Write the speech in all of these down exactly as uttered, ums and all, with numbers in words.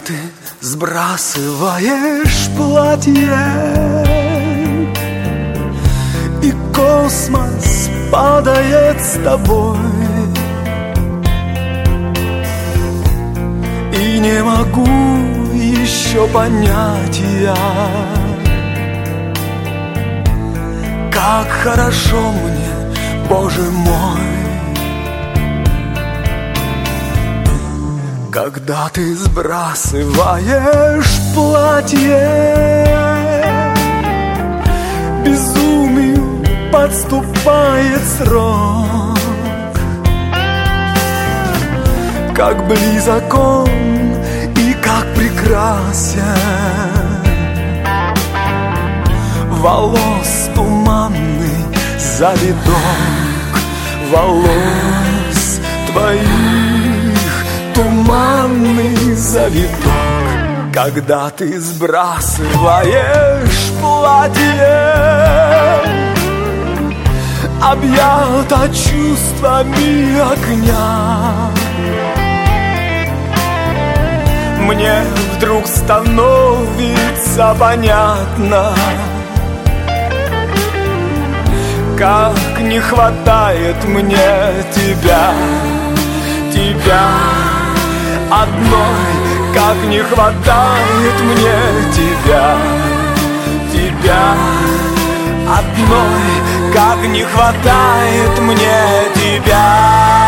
ты сбрасываешь платье, и космос падает с тобой, и не могу еще понять я, как хорошо мне, Боже мой, когда ты сбрасываешь платье. Безумию подступает срок, как близок он и как прекрасен. Волос туманный завиток, волос твоих туманный завиток, когда ты сбрасываешь платье, объята чувствами огня. Мне вдруг становится понятно, как не хватает мне тебя, тебя одной, как не хватает мне тебя, тебя одной, как не хватает мне тебя.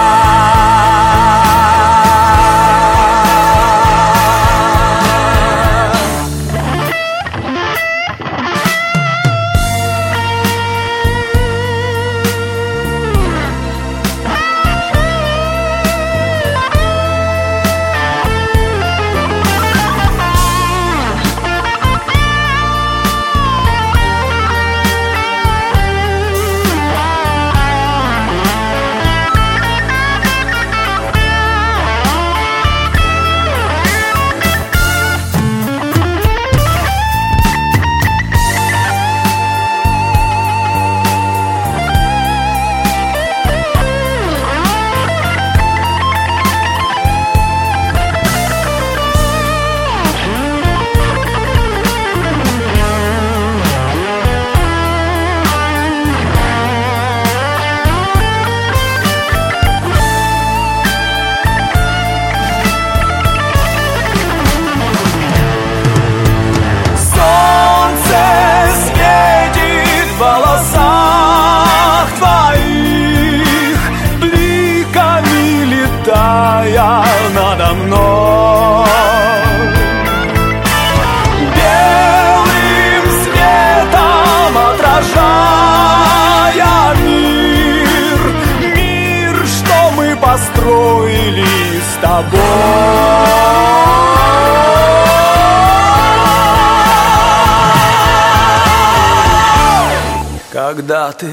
Надо мной белым светом отражая мир, мир, что мы построили с тобой. Когда ты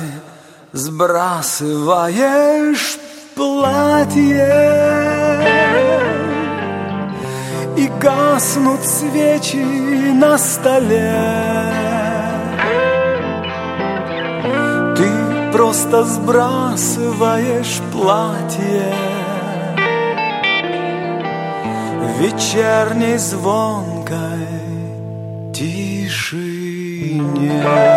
сбрасываешь платье и гаснут свечи на столе, ты просто сбрасываешь платье в вечерней звонкой тишине.